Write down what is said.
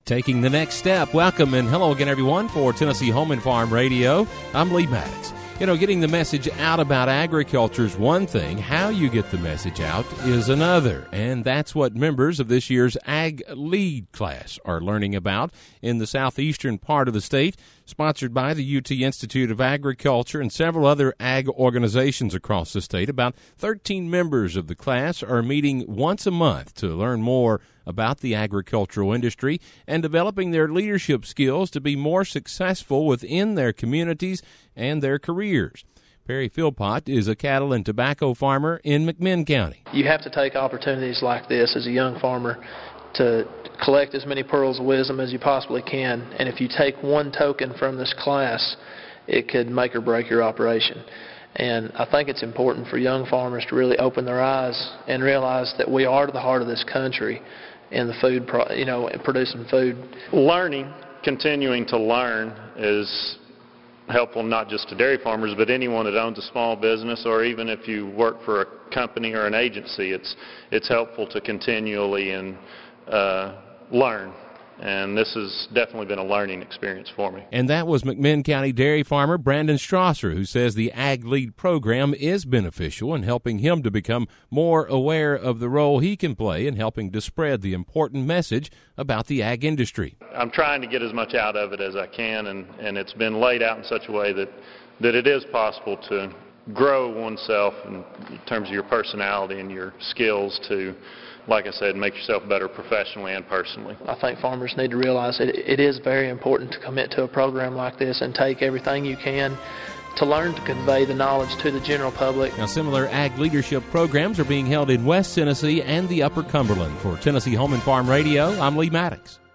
taking the next step. Welcome and hello again, everyone, for Tennessee Home and Farm Radio. I'm Lee Maddox. You know, getting the message out about agriculture is one thing. How you get the message out is another. And that's what members of this year's Ag Lead class are learning about in the southeastern part of the state, sponsored by the UT Institute of Agriculture and several other ag organizations across the state. About 13 members of the class are meeting once a month to learn more about the agricultural industry and developing their leadership skills to be more successful within their communities and their careers. Perry Philpott is a cattle and tobacco farmer in McMinn County. You have to take opportunities like this as a young farmer to collect as many pearls of wisdom as you possibly can. And if you take one token from this class, it could make or break your operation. And I think it's important for young farmers to really open their eyes and realize that we are to the heart of this country in the food, in producing food. Learning, continuing to learn is helpful not just to dairy farmers, but anyone that owns a small business, or even if you work for a company or an agency, it's helpful to continually learn. And this has definitely been a learning experience for me. And that was McMinn County dairy farmer Brandon Strasser, who says the Ag Lead program is beneficial in helping him to become more aware of the role he can play in helping to spread the important message about the ag industry. I'm trying to get as much out of it as I can, and it's been laid out in such a way that it is possible to grow oneself in terms of your personality and your skills to, like I said, make yourself better professionally and personally. I think farmers need to realize that it is very important to commit to a program like this and take everything you can to learn to convey the knowledge to the general public. Now, similar ag leadership programs are being held in West Tennessee and the Upper Cumberland. For Tennessee Home and Farm Radio, I'm Lee Maddox.